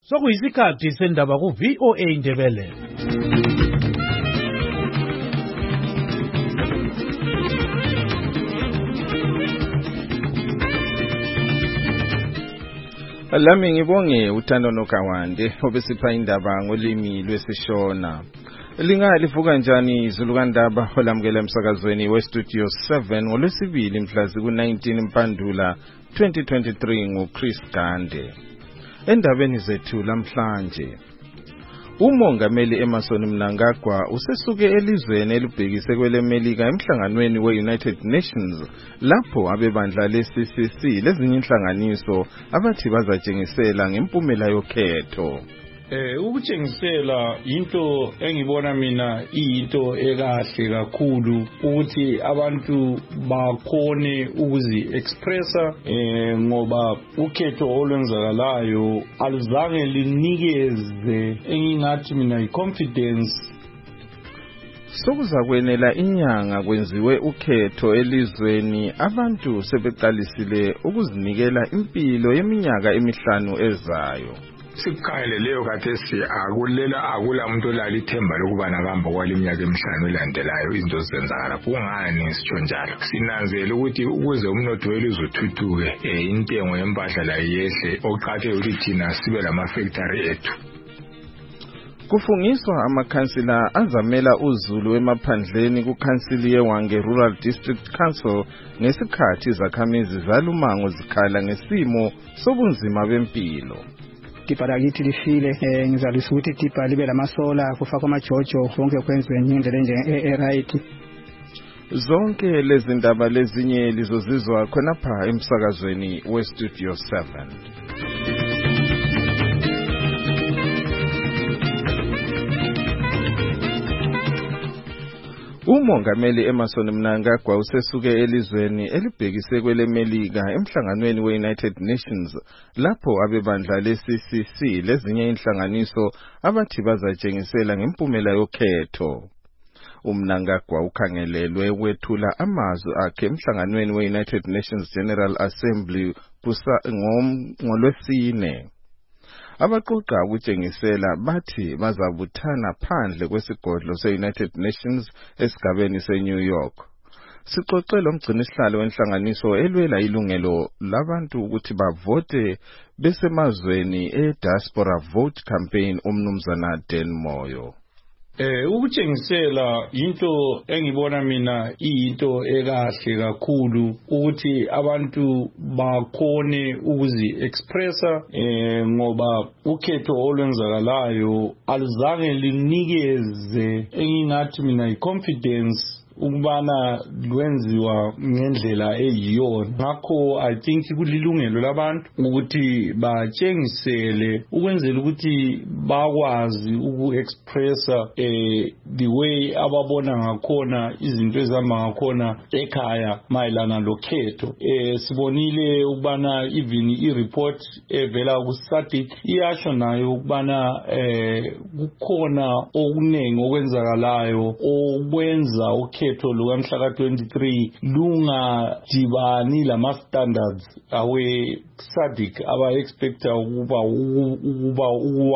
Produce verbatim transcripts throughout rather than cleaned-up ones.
Sokuyisikhathi sendaba ku V O A Indebele. Lami ngibonge uThando Nokawande obesipha indaba ngolimi lwesishona. Linga livuka njani izulu kaNdaba olamukela emsakazweni we Studio seven ngolwesibili mhla ku nineteen Mpandula twenty twenty-three nguChris Gande. Endabeni zethu lamhlanje, umongameli Emmerson Mnangagwa usesuke elizweni elibhekise kwelemelika emhlanganweni we-United Nations lapho abebandla le-C C C lezinye inhlanganiso abathi bazatshengisela ngempumela yokhetho. Eh ukutshengisela into engibona mina iyinto ekahle kakhulu ukuthi abantu bakhone ukuzi expressa eh ngoba ukhetho olwenzakalayo aluzange linikeze engingathi mina iconfidence sokuzakwenela inyanga kwenziwe ukhetho elizweni abantu sebeqalisile ukuzinikela impilo yeminyaka emihlanu ezayo. Sikhayele leyo kathesi akulela akula umuntu olala ithemba lokuba nabamba kwaleminyaka emihlanu elandelayo izinto zenzakala. Kungani sitsho njalo? Sinanzela ukuthi ukuze umnotho welizwe uthuthuke eh intengo yempahla la yehle oqhathe ukuthi thina sibe lama factory ethu. Kufungiswa amakhansila azamela uZulu emaphandleni kukhansili yeWange Rural District Council ngesikhathi izakhamizi zalumango zikhala ngesimo sobunzima bempilo. Tipa lakithi lifile eh ngizalisa ukuthi tipa libe lamasola kufaka amajojo konke kwenziwe ngendlela nje e-right. Zonke lezi ndaba lezinye lizozizwa khonapha emsakazweni we Studio seven. Umongameli Emmerson Mnangagwa usesuke elizweni elibhekise kwelemelika emhlanganweni we-United Nations lapho abebandla le-C C C lezinye inhlanganiso abathi bazatshengisela ngempumela yokhetho. uMnangagwa ukhangelelwe wethula amazwi akhe emhlanganweni we-United Nations General Assembly kusa ngolwesine. Abaqoqa ukutshengisela bathi bazabuthana phandle kwesigodlo se-United Nations esigabeni se-New York. Sixoxela umgcinisihlalo wenhlanganiso elwela ilungelo labantu ukuthi bavote besemazweni e-Diaspora Vote Campaign umnumzana Dan Moyo. Eh ukutshengisela into engibona mina iyinto ekahle kakhulu ukuthi abantu bakhone ukuzi expressa eh ngoba ukhetho olwenzakalayo aluzange linikeze engingathi mina iconfidence ukubana lwenziwa ngendlela eyiyona. Ngakho I think kulilungelo labantu ukuthi batshengisele ukwenzela ukuthi bakwazi uku-expressa eh the way ababona ngakhona izinto ezihamba ngakhona ekhaya mayelana lokhetho. Eh sibonile ukubana even i-report evela ku-SADC iyasho nayo ukubana eh kukhona okuningi okwenzakalayo okwenza ukhetho ukhetho lukamhla ka twenty-three lungadibani lama standards awe SADC aba expecta ukuba ukuba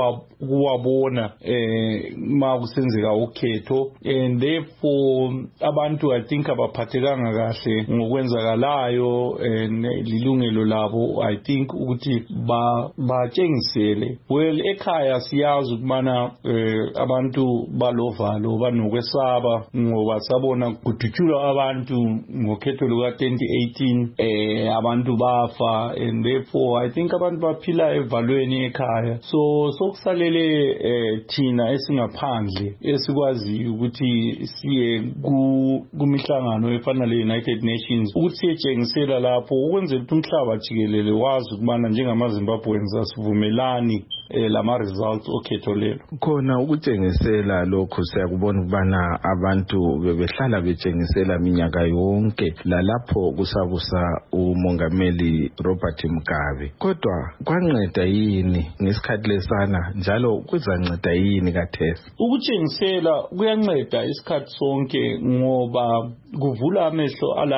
ukuwabona eh makusenzeka ukhetho, and therefore abantu I think abaphathekanga kahle ngokwenzakalayo lilungelo labo. I think ukuthi ba batshengisele well ekhaya siyazi ukubana abantu balovalo banokwesaba ngoba sabona kudutshulwa abantu ngokhetho luka twenty eighteen eh abantu bafa, and therefore I think abantu baphila evalweni ekhaya. So sokusalele eh thina esingaphandle esikwazi ukuthi siye kumihlangano efana le United Nations ukuthi siyetshengisela lapho ukwenzela ukuthi umhlaba jikelele wazi ukubana njengamaZimbabweans asivumelani eh lama results okhetho lelo. Khona ukutshengisela lokho siyakubona ukubana abantu bebehlala betshengisela minyaka yonke lalapho kusabusa umongameli Robert Mugabe. Kodwa kwanceda yini ngesikhathi lesana njalo kuzanceda yini kathesi? Ukutshengisela kuyanceda isikhathi sonke ngoba kuvula amehlo alabo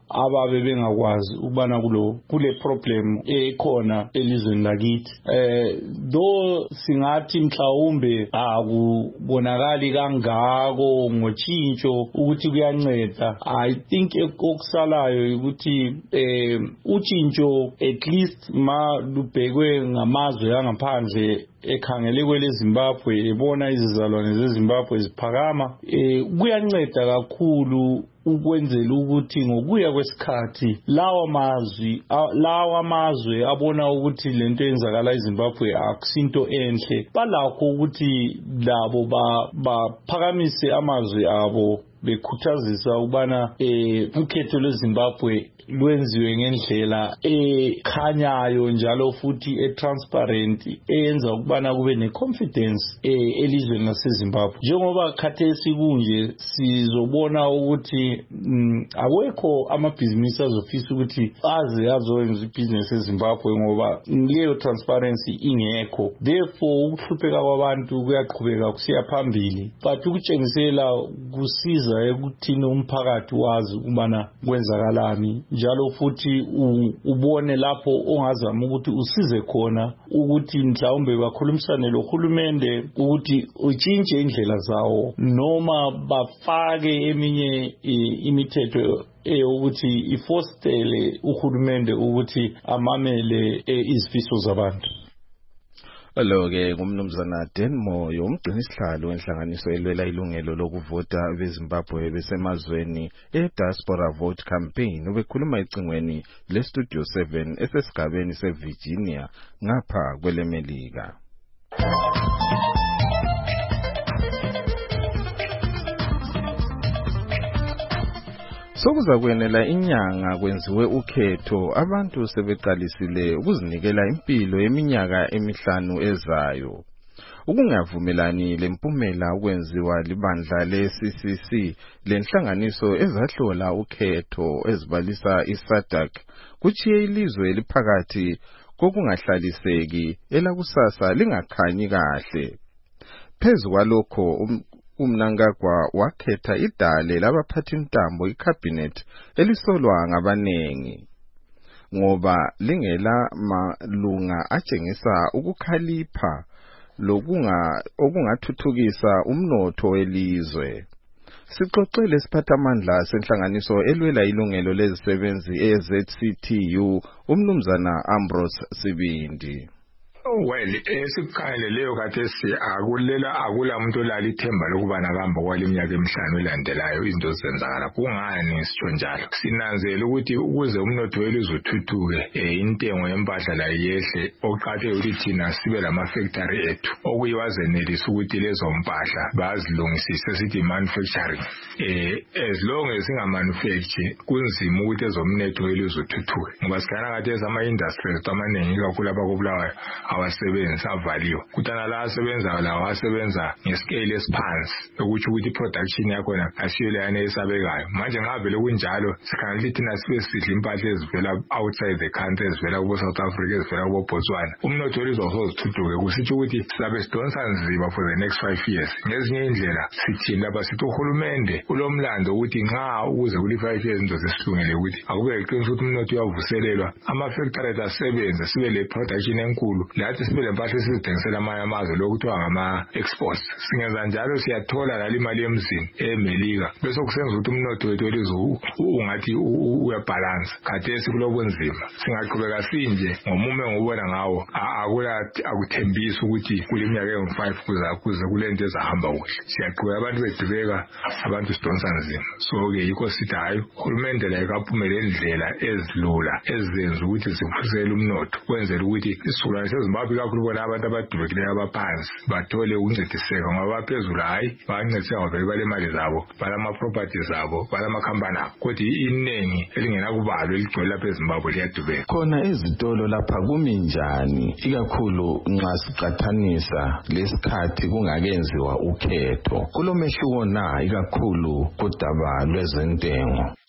ababe bengakwazi ukubana kulo kule problem ekhona elizweni lakithi. Eh do singathi mhlawumbe akubonakali kangako ngotshintsho ukuthi kuyanceda. I think okusalayo ukuthi eh utshintsho at least ma lubhekwe ngamazwe angaphandle ekhangele kwele Zimbabwe ebona izizalwane zeZimbabwe ziphakama eh kuyanceda kakhulu ukwenzela ukuthi ngokuya kwesikhathi lawa mazwi lawa mazwe abona ukuthi lento eyenzakala eZimbabwe akusinto enhle balakho ukuthi labo baphakamise amazwi abo bekhuthazisa ubana eh ukhetho lweZimbabwe lwenziwe ngendlela ekhanyayo njalo futhi etransparent eyenza ukubana kube neconfidence elizweni laseZimbabwe. Njengoba khathesi kunje sizobona ukuthi awekho amabhizinisi azofisa ukuthi aze azoyenza ibusiness eZimbabwe ngoba leyo transparency ingekho. Therefore ukuhlupheka kwabantu kuyaqhubeka kusiya phambili, but ukutshengisela kusiza ekuthini umphakathi wazi ukubana kwenzakalani njalo futhi ubone lapho ongazama ukuthi usize khona ukuthi mhlawumbe bakhulumisane lohulumende ukuthi utshintshe indlela zawo noma bafake eminye imithetho eyokuthi ifostele uhulumende ukuthi amamele izifiso zabantu. Hello ke ngumnumzana Denmo yomgcini isihlalo wenhlanganiso elwela ilungelo lokuvota beZimbabwe besemazweni eDiaspora Vote Campaign ubekhuluma ecingweni leStudio seven esesigabeni seVirginia ngapha kwelemelika. Sokuza kwenela inyanga kwenziwe ukhetho abantu sebeqalisile ukuzinikela impilo yeminyaka emihlanu ezayo. Ukungavumelani lempumela ukwenziwa libandla le-C C C lenhlanganiso ezahlola ukhetho ezibalisa iSADC kuchiye ilizwe eliphakathi kokungahlaliseki elakusasa lingakhanyi kahle. Phezu kwalokho uMnangagwa wakhetha idale labaphathi intambo icabinet elisolwa ngabanengi ngoba lingela malunga atshengisa ukukhalipha lokunga okungathuthukisa umnotho welizwe. Sixoxele siphathamandla senhlanganiso elwela ilungelo lezisebenzi e-Z C T U umnumzana Ambrose Sibindi. Well, esikhangele leyo khathesi akulela akula umuntu olala ithemba lokubana kahamba kwaleminyaka emihlanu elandelayo izinto zenzakala. Kungani sitsho njalo? Sinanzela ukuthi ukuze umnotho welizwe uthuthuke intengo yempahla la yehle oqhatheke ukuthi thina sibe lama factory ethu okuyiwazenelisa ukuthi lezo mpahla bazilungisise sithi manufacturing. Eh as long as singa manufacture kunzima ukuthi ezomnotho welizwe uthuthuke. Ngoba sikhana khathesi ama industries amaningi kakhulu abakubulawayo awasebenza avaliwe kutana la asebenza la asebenza ngescale esiphansi ukuthi ukuthi production yakho na asiyelana esabekayo. Manje ngavele kunjalo sikhanele thina sibe sidla impahla ezivela outside the country ezivela ku South Africa ezivela ku Botswana. Umnotho welizwe uzozithuthuke kusitsho ukuthi sizabe sidonsa nzima for the next five years. Ngezinye indlela sithi lapha sithi uhulumende ulomlando ukuthi nxa ukuze kuli five years into zesilungele ukuthi akube iqiniso ukuthi umnotho uyavuselelwa ama factories asebenza sibe le production enkulu lathi sibe lempahla esizithengisela amanye amazwe lokuthiwa ngama exports. Singenza njalo siyathola la imali emzini eMelika bese kusenza ukuthi umnotho wethu welizwe ungathi uyabalance. Khathesi kulobunzima singaqhubeka sinje ngomume ngobona ngawo akula akuthembisa ukuthi kuleminyaka engu-five kuza kuze kulento ezahamba kuhle. Siyaqhubeka abantu bedibeka abantu sidonsa nzima. So ke yikho sithi hayi uhulumende la ekaphumele indlela ezilula ezenza ukuthi sifusele umnotho kwenzela ukuthi isizukulwane seZimbabwe kakhulu bona abantu abadubekileyo abaphansi bathole ukuncediseka ngoba phezulu hayi bancediseka ngoba bale mali zabo balama properties zabo balama company abo kodwa iningi elingena kubalo eligcwele lapha eZimbabwe liyadubeka. Khona izitolo lapha kuminjani ikakhulu nxa siqathanisa lesikhathi kungakenziwa ukhetho kulomehluko na ikakhulu kudaba lwezentengo?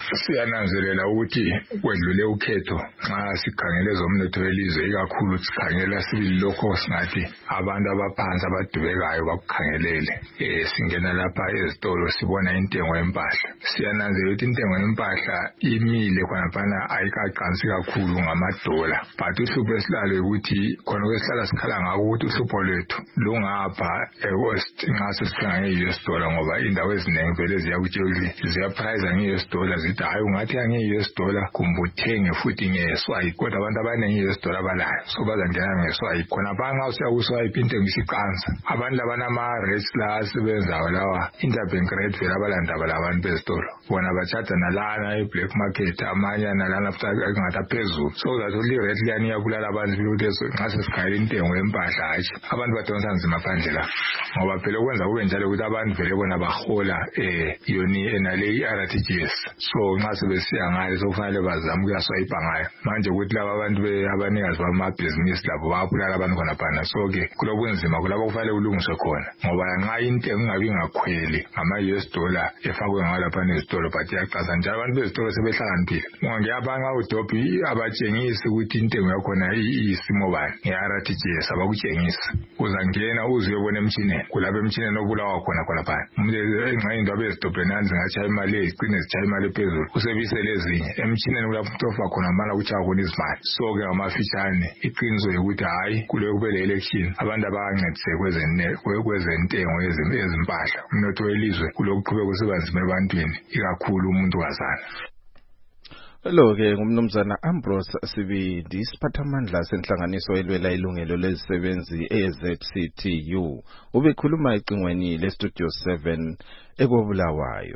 siyananzelela ukuthi kwedlule ukhetho nxa sikhangele ezomnotho welizwe ikakhulu sikhangela sibili lokho singathi abantu abaphansi abadubekayo bakukhangelele eh singena lapha ezitolo sibona intengo yempahla siyananzelela ukuthi intengo yempahla imile khonapana ayikaqansi kakhulu ngamadola but uhlupho esilalo ukuthi khona kwesihlala sikhala ngako ukuthi uhlupho lwethu lungapha eWest nxa sesifika nge-U S dollar ngoba indawo ezinengi vele ziyakutshela ukuthi ziyaprice nge-U S dollar zithi hayi ungathi nge-U S dollar kumbe uthenge futhi nge-swipe kodwa abantu abaningi i-U S dollar balayo so bazangena nge-swipe khonapha nxa usiya ku-swipe intengo isiqansa abantu labanama-rates la asebenzayo lawa interbank rate vele abalandaba labantu bezitolo bona bachaja nalana e-black market amanye nalana futhi engathi aphezulu so uzathola i-rate liyani iyabulala abantu ukuthi nxa sesikhayela intengo yempahla hatshi abantu badonsa nzima phandle la ngoba phela okwenza kube njalo ukuthi abantu vele bona bahola eh yoni enale i-R T G S so nxa sebesiya ngayo sokufanele bazame ukuyaswayipa ngayo manje ukuthi laba abantu abanikazi bamabhizinisi labo bayabulala abantu khonaphana so ke kulobunzima kulabo kufanele kulungiswe khona ngoba nxa intengo ingabi ngakhweli ngama-U S dollar efakwe ngalaphana ezitolo but iyaqasa njalo abantu bezitolo sebehlakaniphile ngoba ngiyabanga udobhi abatshengisi ukuthi intengo yakhona iyisimo bani nge-R T G S abakutshengisi uzangena uze uyobona emtshineni kulapha emtshineni obulawa khona khonaphana umuntu engxenye into abezidobheni zingatshaya imali ezicine zitshaya imali ephezulu usebisele ezinye emtshineni kulapho utofa khona mala kutshaya khona izimali so ke ngamafitshane iqiniso ukuthi hayi kuloyo kube le-election abantu abancedise kwezentengo ezimpahla umnotho welizwe kulokuqhubeka kusiba nzima ebantwini ikakhulu umuntu wazana. Lo-ke ngumnumzana Ambrose Sibindi isiphathamandla senhlanganiso elwela ilungelo lezisebenzi e-Z C T U ubekhuluma ecingweni le-Studio seven ekobulawayo.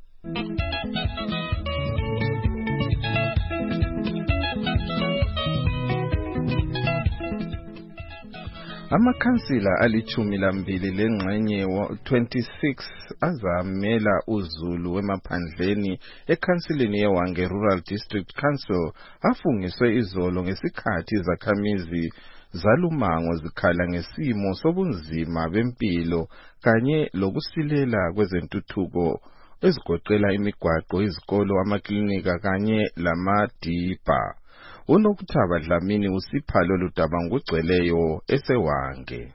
Amakhansila alichumi lambili lengxenye twenty-six azamela uZulu wemaphandleni ekhansilini yeWange Rural District Council afungiswe izolo ngesikhathi izakhamizi zalumango zikhala ngesimo sobunzima bempilo kanye lokusilela kwezentuthuko ezigoqela imigwaqo, izikolo, amaklinika kanye lamadibha. Unokuthaba Dlamini usiphalo ludaba ngugcweleyo eseWange.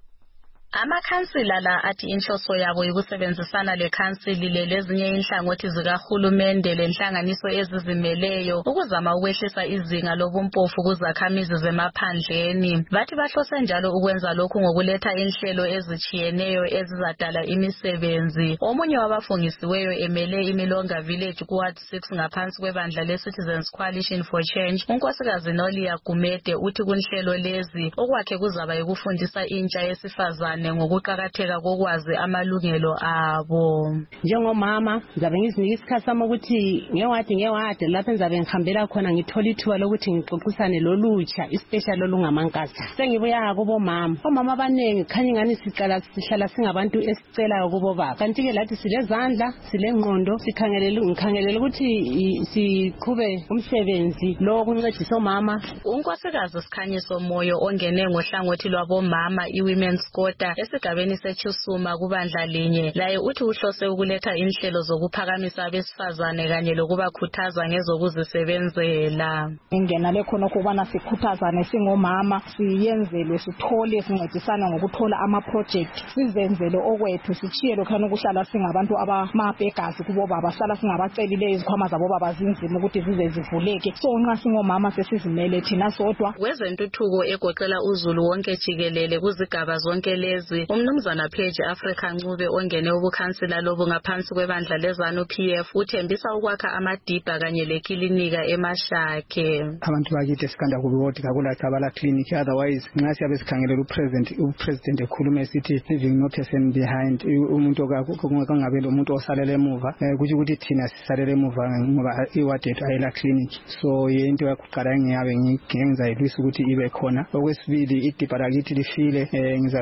Amakhansila la athi inhloso yabo yokusebenzisana lekhansili lezinye inhlangothi zikahulumende lenhlanganiso ezizimeleyo ukuzama ukwehlisa izinga lobumpofu kuzakhamizi zemaphandleni. Bathi bahlose njalo ukwenza lokhu ngokuletha inhlelo ezitshiyeneyo ezizadala imisebenzi. Omunye wabafungisiweyo emele iMilonga Village kuWard six ngaphansi kwebandla leCitizens Coalition for Change, unkosikazi Nolia Gumede uthi kunhlelo lezi okwakhe kuzaba yikufundisa intsha yesifazane ngokuqhakatheka kokwazi amalungelo abo. Njengomama ngizabe ngizinika isikhathi sami ukuthi ngewadi ngewadi lapho ngizabe ngihambela khona ngithola ithuba lokuthi ngixoxisane lolutsha especially olungamankazana. Sengibuya kubo mama. Omama abaningi khanya ingani siqala sihlala singabantu esicela kubo baba. Kanti ke lathi silezandla, silengqondo, sikhangelele ngikhangelele ukuthi siqhube umsebenzi lo kuncedisa omama. Unkosikazi Sikhanyiso Moyo ongene ngohlangothi lwabomama iWomen's Quota esigabeni seChusuma kubandla linye laye uthi uhlose ukuletha inhlelo zokuphakamisa abesifazane kanye lokubakhuthaza ngezokuzisebenzela. Ingena lekhona ukubana sikhuthazane singomama siyenzelwe sithole sincedisana ngokuthola ama project sizenzele okwethu sichiyelo khona ukuhlala singabantu abamabhegazi kubo baba sala singabacelileyo izikhwama zabo baba zinzima ukuthi zize zivuleke so nxa singomama sesizimele thina sodwa. Kwezentuthuko egoqela uZulu wonke jikelele kuzigaba zonke lezi umnumzana Page Africa Ncube ongene ubukhansila lobu ngaphansi kwebandla lezanu P F uthembisa ukwakha amadibha kanye lekilinika eMashake. Abantu bakithi esikanda kubiwodi kakula chabala clinic otherwise nxa siyabe sikhangelela upresident upresident ekhuluma esithi leaving no person behind umuntu okungabe lo muntu osalele emuva kuthi ukuthi thina sisalele emuva ngoba iwadi yethu ayela clinic so yento yakuqala ngiyabe ngiyenza ilwisa ukuthi ibe khona. Okwesibili idibha lakithi lifile ngizalwisa ukuthi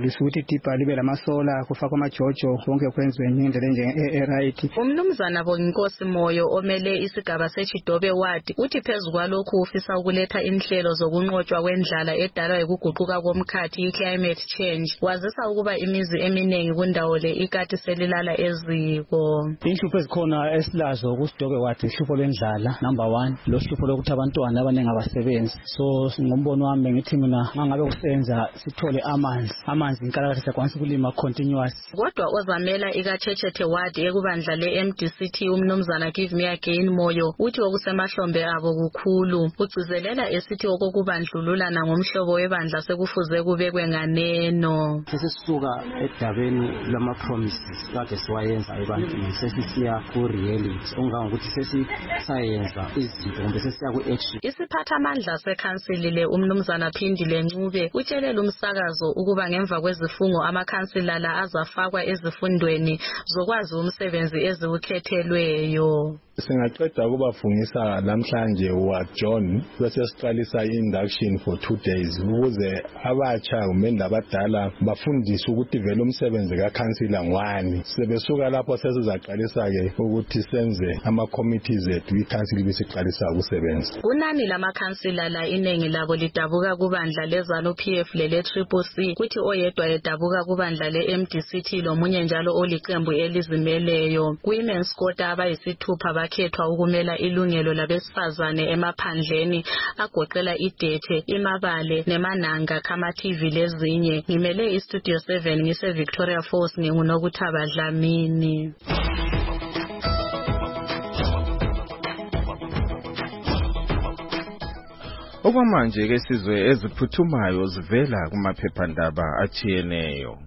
lamadiba libe lamasola kufakwa amajojo konke kwenziwe ngendlela nje right. Umnumzana Bonginkosi Moyo omele isigaba seChidobe Ward uthi phezukwa ufisa ukuletha inhlelo zokunqotshwa kwendlala edalwa ukuguquka komkhathi i-climate change. Wazisa ukuba imizi eminingi kundawo le ikati selilala eziko. Inhlupho ezikhona esilazo kuSidobe Ward ihlupho lendlala number one, lo hlupho lokuthi abantwana abaningi abasebenzi. So ngombono wami ngithi mina mangabe kusenza sithole amanzi. Amanzi inkalakatha sakwanisa ukulima continuous. Kodwa ozamela ikaChechethe Ward ekubandla le-M D C T umnumzana Give Me Again Moyo uthi okusemahlombe abo kukhulu. Ugcizelela esithi okokubandlululana ngomhlobo webandla sekufuze kubekwe nganeno. Sesisuka edabeni lama promises kade siwayenza ebantwini sesisiya ku reality ongangokuthi sesisayenza izinto kumbe sesiya ku action. Isiphathamandla sekhansili le umnumzana Phindile Ncube utshelela umsakazo ukuba ngemva kwezifungo amakhansila la azafakwa ezifundweni zokwazi umsebenzi eziwukhethelweyo. Singaqeda ukubafungisa namhlanje wa John bese siqalisa induction for two days ukuze abatsha kumbe abadala bafundiswe ukuthi vele umsebenzi kaCouncilor ngwani. Sebesuka lapho sesizaqalisa ke ukuthi senze ama committees ethu iCouncil bisiqalisa ukusebenza. Kunani lamakhansila la inengi labo lidabuka kubandla lezalo P F lele Triple C kuthi oyedwa edabuka kubandla le-M D C T lomunye njalo oliqembu elizimeleyo. Women's Quota abayisithupha bakhethwa ukumela ilungelo labesifazane emaphandleni agoqela iDethe, iMabale neMananga Khama T V lezinye. Ngimele iStudio seven ngise Victoria Falls nginguNokuthaba Dlamini. Okwamanje ke sizwe eziphuthumayo zivela kumaphephandaba achiyeneyo.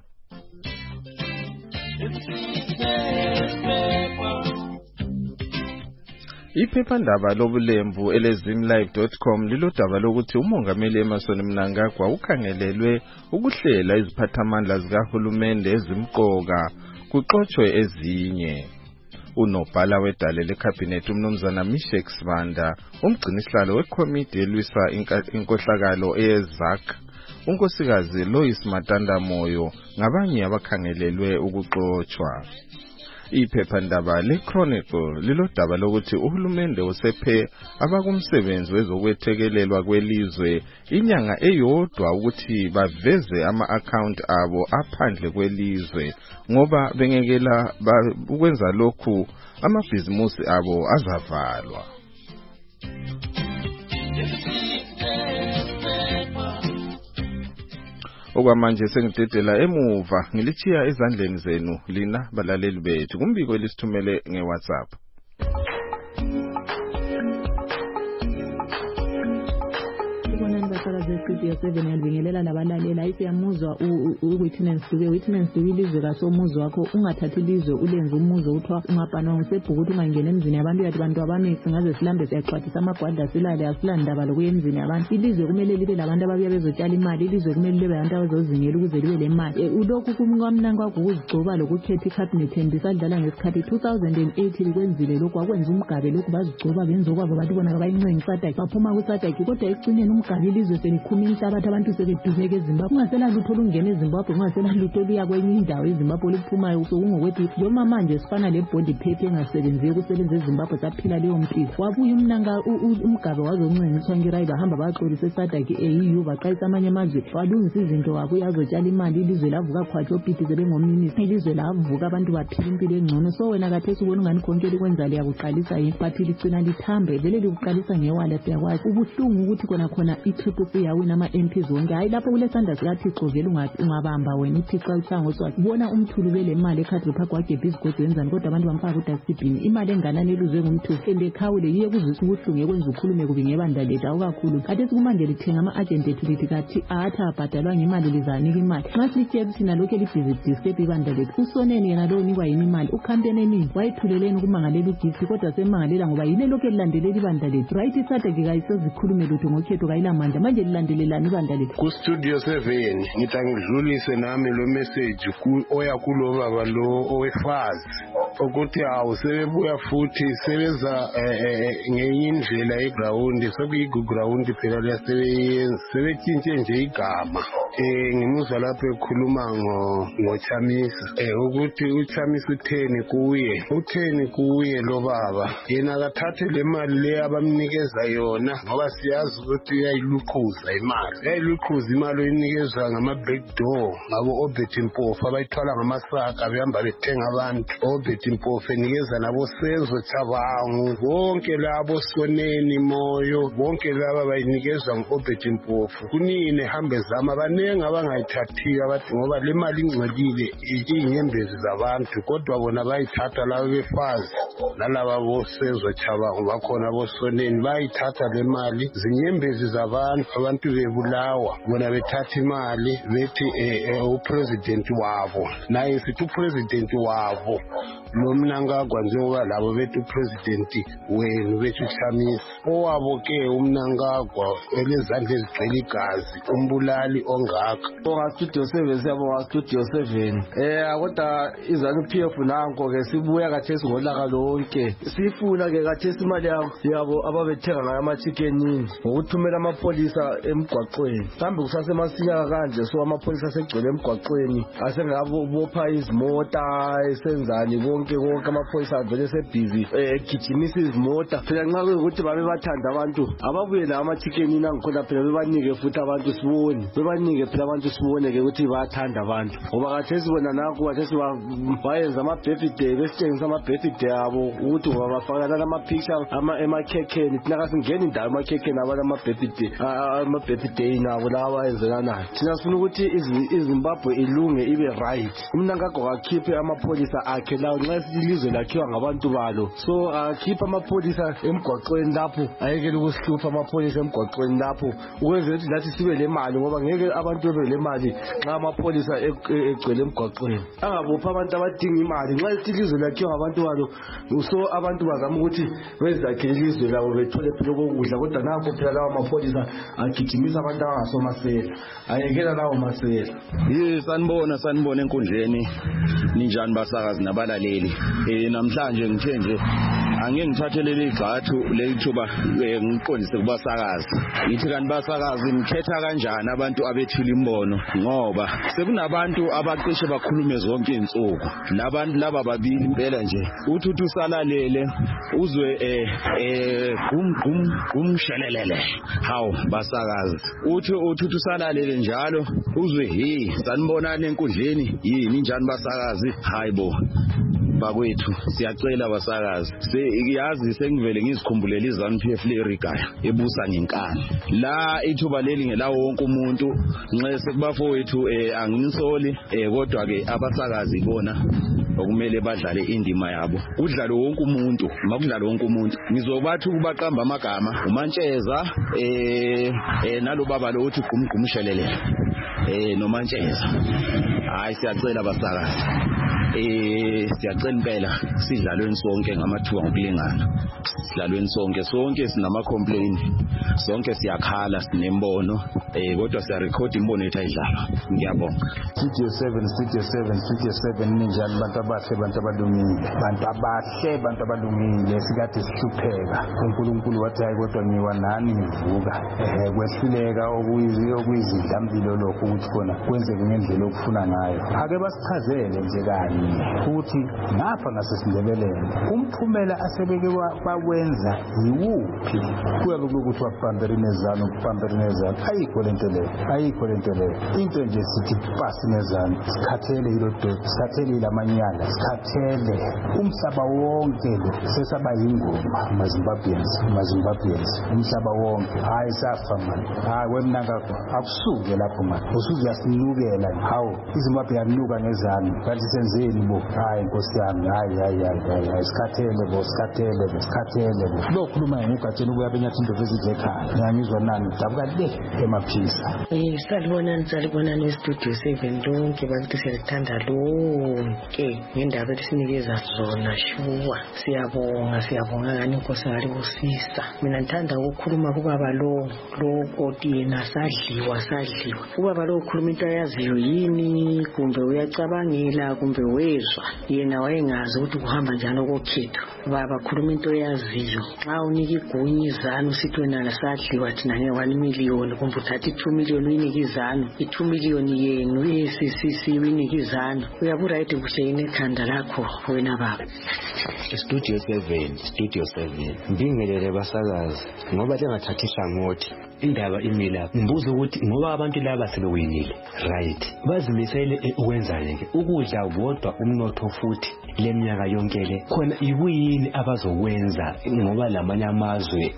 Iphephandaba lobulembu elezimlive dot com lilodaba lokuthi umongameli Emmerson Mnangagwa ukhangelelwe ukuhlela iziphathamandla zikahulumende ezimqoka kuxoxwe ezinye. Unobhala wedale lecabinet umnumzana Mishek Sibanda umgcinisihlalo wekomiti elwisa inkohlakalo eyeZAC unkosikazi Lois Matanda Moyo ngabanye abakhangelelwe ukuxoxwa. Iphephandaba leChronicle lilodaba lokuthi uhulumende usephe abakumsebenzi wezokwethekelelwa kwelizwe inyanga eyodwa ukuthi baveze ama-account abo aphandle kwelizwe ngoba bengekela ukwenza lokhu amabhizimusi abo azavalwa. Okwamanje sengidedela emuva ngilichiya ezandleni zenu lina balaleli bethu kumbiko elisithumele ngeWhatsApp. Studio seven yalibingelela labalalela isiyamuzwa uwitness duke witness ilizwe kasomuzwa wakho ungathathi ilizwe ulenze umuzo uthiwa ungabhanwa ngisebhuku ukuthi ungangena emzini yabantu yathi bantu abami singaze silambe siyaxhwathisa amagwadla silale asilandaba lokuya emzini yabantu. Ilizwe kumele libe labantu ababuya bezotshala imali, ilizwe kumele libe labantu abazozingela ukuze libe le mali. Ulokhu kumnqamnanga kwakho ukuzigcoba lokukhetha icabinet ndisadlala ngesikhathi two thousand eight likwenzile lokhu akwenza umgabe lokhu bazigcoba benza okwabo bathi bona kabayincengi Sadak baphuma kuSadak kodwa ecineni umgabe ilizwe selikhuma inhlabathi abantu sebedumeke eZimbabwe. Ungasela lutho lungena eZimbabwe, ungasela lutho luya kwenye indawo eZimbabwe liphumayo sokungokwethi noma manje sifana le body paper engasebenzi ukusebenza eZimbabwe saphila leyo mpilo. Wabuya umnanga umgabe wazoncengiswa ngirayi bahamba baxolisa eSadak E U baqayisa amanye amazwe walungisa izinto wabuya azotshala imali ilizwe lavuka khwathi opiti sebengomninister ilizwe lavuka abantu baphila impilo engcono. So wena kathesi ubona ungani konke likwenza liyakuqalisa yini but ligcina lithambe vele likuqalisa ngewallet yakwazi. Ubuhlungu ukuthi kona khona i-Triple C yawina ama-M Ps wonke hayi lapho kulesandla sikaThixo vele ungabamba wena uThixo uthango swakhe bona umthulu bele imali eCountry Park wagebha izigodi wenzani kodwa abantu bamfaka kuDustbin imali enganani eluzwe ngumthulu ende khawule yiye kuzisa ubuhlungu ekwenza ukhulume kubi ngebandla lethu awukakhulu kathi sikumanje lithenga ama-agent ethu lithi kathi athi abhadalwa ngemali lizanika imali nxa silitshela thina lokhu elibhizi disturb ibandla lethu. Usoneni yena lo unikwa yini imali ukhampenenini wayithuleleni ukumangalela ugift kodwa semangalela ngoba yini lokhu elilandelela ibandla lethu right iSadak kayisezikhulume lutho ngokhetho kayilamandla manje lilandelelani ibandla lethu. Ku Studio seven ngitha ngidlulise nami lo message ku oya kulo baba lo owefazi ukuthi awu sebebuya futhi sebeza ngenye indlela eground sekuyiground phela lesebenza sebetshintshe nje igama eh ngimuzwa lapho ekhuluma ngo ngoChamisa eh ukuthi uChamisa utheni kuye utheni kuye lo baba yena akathathe le mali le abamnikeza yona ngoba siyazi ukuthi uyayiluqhuza imali uyayiluqhuza imali oyinikezwa ngama back door ngabo Obert Mpofu abayithola ngamasaka behamba bethenga abantu Obert Mpofu enikeza nabo Senzo Chabangu bonke labo Soneni Moyo bonke laba bayinikezwa ngo-Obert Mpofu kunini hambe zama abanengi abangayithathiyo abathi ngoba le mali ingcolile iyinyembezi zabantu kodwa bona bayithatha labo befazi nalaba boSenzo Chabangu bakhona boSoneni bayithatha le mali zinyembezi zabantu abantu bebulawa bona bethatha imali bethi upresident wabo naye sithi upresident wabo nomnangagwa njengoba labo bethi upresident wenu bethi uChamisa owabo ke umnangagwa elezandla ezigcwele igazi umbulali ongaka onga studio seven siyabonga studio seven eh kodwa izanu P F nanko ke sibuya kathesi ngolaka lonke sifuna ke kathesi imali yabo ababethenga ngayo ama chicken ngokuthumela amapholisa emgwaqweni mhlambe kusase masinya kanje so amapholisa asegcwele emgwaqweni asengabo bopha izimota esenzani konke konke amapholisa avele sebusy egijimisa izimota phela nxa kuyukuthi babe bathanda abantu ababuye la ama chicken nangikhona phela bebanike futhi abantu sibone bebanike phela abantu sibone ke ukuthi bayathanda abantu ngoba kathesi bona nakho kathesi bayenza ama birthday besitshengisa ama birthday abo ukuthi bafaka la ama picture ama emakhekeni thina kasingeni indawo emakhekeni abala ama birthday ama birthday nabo lawa enzelana thina sifuna ukuthi iZimbabwe ilunge ibe right umnangagwa akhiphe amapholisa akhe lawo nxa silizwe lakhiwa ngabantu balo so akhipha amapholisa emgwaqweni lapho ayekele ukusihlupha amapholisa emgwaqweni lapho ukwenzela ukuthi lathi sibe le mali ngoba ngeke abantu bebe le mali nxa amapholisa egcwele emgwaqweni angabopha abantu abadinga imali nxa isilizwe lakhiwa ngabantu balo so abantu bazama ukuthi bezakhele ilizwe labo bethole phela kokudla kodwa nakho phela lawo amapholisa agijimisa abantu abangasomasela ayekela lawo masela yes sanibona sanibona enkundleni ninjani basakazi nabalaleli eh namhlanje ngithe nje angeke ngithathelele igxathu lethuba ngiqondise kubasakazi ngithi kanti basakazi ngikhetha kanjani abantu abethula imbono ngoba sekunabantu abacishe bakhulume zonke insuku labantu laba babili impela nje uthi uthi usalalele uzwe eh eh gum gum gumshelelele hawo basakazi uthi uthi usalalele njalo uzwe hey sanibonana enkundleni yini njani basakazi hayibo bakwethu siyacela basakazi seyazi sengivele ngizikhumbulele iZanu P F lerigaya ebusa ngenkani la ithuba leli ngelawo wonke umuntu nxa sekubafowethu eh anginisoli eh kodwa ke abasakazi bona okumele badlale indima yabo kudlalo wonke umuntu makudlalo wonke umuntu ngizobathi ukubaqamba amagama uMantsheza eh eh nalo baba lo uthi gumgumshelele eh noMantsheza hayi siyacela basakazi eh siyacela impela sidlalweni sonke ngamathuba ngokulingana sidlalweni sonke sonke sinama complaint sonke siyakhala sinembono eh kodwa siya record imbono ethu ayidlala ngiyabonga Studio seven Studio seven Studio seven ninjani bantu abahle bantu abalungile bantu abahle bantu abalungile sikade sihlupheka uNkulunkulu wathi hayi kodwa ngiwa nani ngivuka eh kwehluleka okuyiziyo okuyizidlambilo lokho ukuthi khona kwenzeke ngendlela okufuna ngayo ake basichazele nje kanye ukuthi ngapha ngasesindebeleni umphumela asebeke bawenza yiwuphi kuyabe ukuthi wapambere nezano kupambere nezano ayikho lento leyo ayikho lento leyo into nje sithi pasi nezano sikhathele ilodo sikhathele lamanyala sikhathele umhlaba wonke lo sesaba yingoma maZimbabweans maZimbabweans umhlaba wonke hayi safa manje hayi wemnangagwa akusuke lapho manje usuke yasinukela hawo iZimbabwe yanuka nezano kanti senzeni bo hayi Nkosi yami hayi hayi hayi sikhathele bo sikhathele bo sikhathele bo lo khuluma ngogatsheni ukuya benyathi into vezidle ekhaya ngiyangizwa nani dabuka le emaphisa eh salibonani salibonani estudio seven lonke bantu siyalithanda lonke ngendaba esinikeza zona shuwa siyabonga siyabonga ngani Nkosi alibusisa mina ngithanda ukukhuluma kubaba lo lo koti yena sadliwa sadliwa ubaba lo ukhuluma into ayaziyo yini kumbe uyacabangela kumbe wezwa yena wayengazi ukuthi kuhamba njani okokhetho baba khuluma into yaziyo xa unika igunya izanu usithi wena lasadliwa thina nge one million kumbe uthatha two million uyinika izanu i two million yenu i-C C C uyinika izanu uyabe uright kuhle yini ekhanda lakho wena baba. Studio seven Studio seven mbingelele basakazi ngoba lengathathi hlangothi indaba imila ngibuza ukuthi ngoba abantu laba sebewinile right bazimisele ukwenzani ke ukudla kodwa umnotho futhi leminyaka yonke le khona ikuyini abazokwenza ngoba lamanye amazwe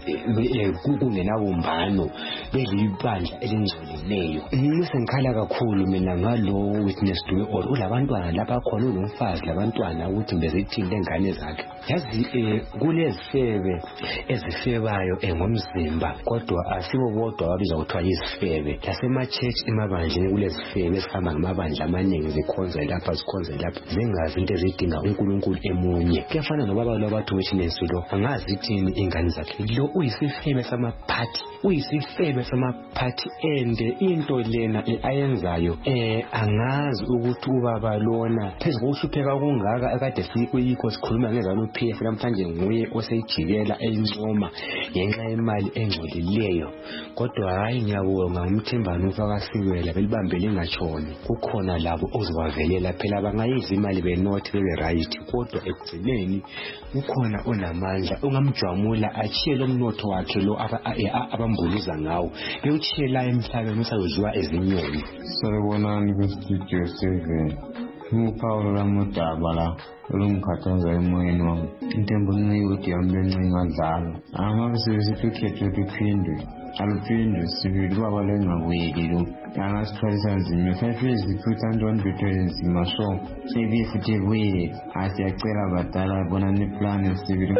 kungenabumbano belibandla elingcolileyo. Ngise ngikhala kakhulu mina ngalo witness to all ulabantwana lapha khona unomfazi labantwana ukuthi bezithini lengane zakhe yazi kulezifebe ezifebayo ngomzimba kodwa asibo bodwa babizwa kuthiwa yizifebe lasema church emabandleni kulezifebe esihamba ngamabandla amaningi zikhonza lapha zikhonza lapha zengazi into ezidinga uNkulunkulu emunye kuyafana nobaba lo bathi witness lo angazi ithini ingane zakhe lo uyisifebe samaphathi uyisifebe samaphathi ende into lena ayenzayo eh angazi ukuthi ubaba lona phezulu kokuhlupheka kungaka akade sikuyikho sikhuluma ngezalo P F namhlanje nguye oseyijikela eyincoma ngenxa yemali engcolileyo kodwa hayi ngiyabonga umthembano ufaka siwela belibambele ngachoni kukhona labo ozobavelela phela bangayidla imali benothi bebe right kodwa ekugcineni ukhona onamandla ungamjwamula achiye lo mnotho wakhe lo abambuluza ngawo bewuchiye la emhlabeni usayozwa ezinyoni. Sawubonani ku Studio seven Mupawulo lamudaba la olumkhathaza emoyeni wami intembo ngiyithi yambenci ngadlala ama sesithi ukhetho liphindwe aluphindwe sibili baba lengabuyeki lo angasithwalisa nzima safezi ziphutha ntoni bethu enzima so sebi futhi buye asiyacela badala bona neplan sibili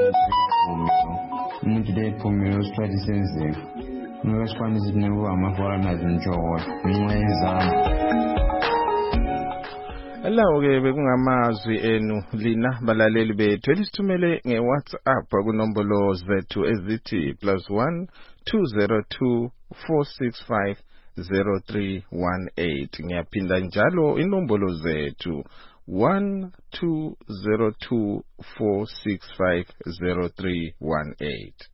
umuntu lephumile usithwalisa nzima ngoba sifanele sinewe amafora nazinjolo nqweza. Lawo ke bekungamazwi enu lina balaleli bethu elisithumele ngeWhatsApp kunombolo zethu ezithi plus one two zero two four six five zero three one eight ngiyaphinda njalo inombolo zethu one two zero two four six five zero three one eight.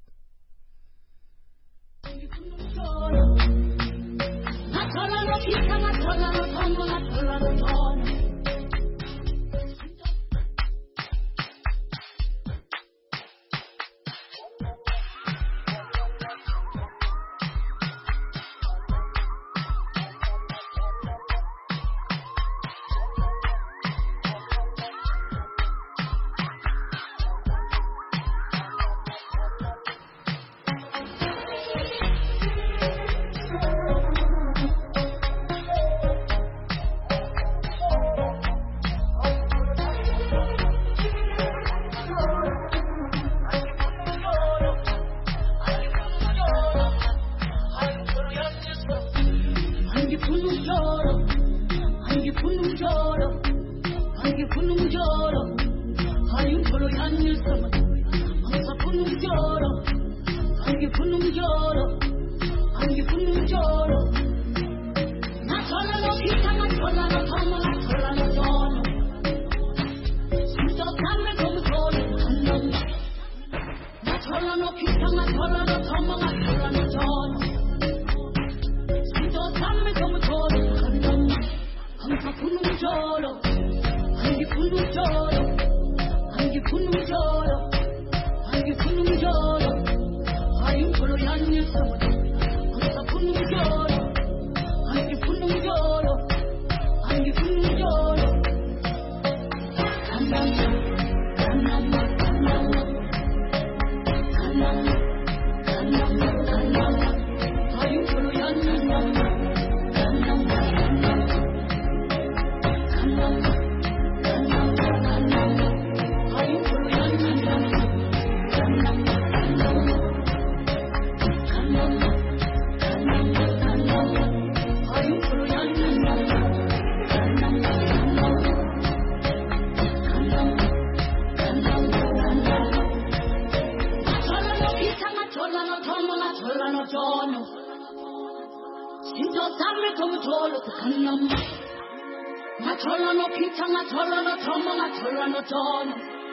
ngathola no Peter ngathola no Tom ngathola no John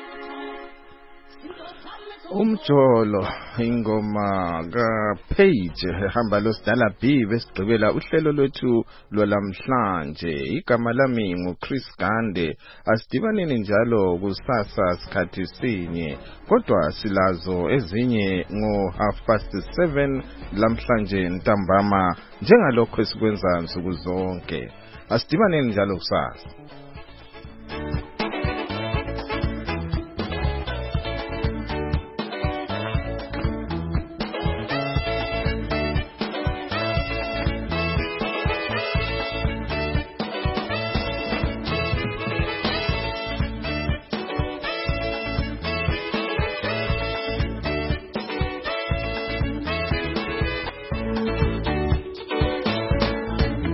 Umjolo ingoma kaPage ehamba losidala B besigqibela uhlelo lwethu lwalamhlanje. Igama lami nguChris Gande. Asidibaneni njalo kusasa sikhathi sinye, kodwa silazo ezinye ngo half past seven lamhlanje ntambama njengalokho esikwenza nsuku zonke. Asidibaneni njalo kusasa.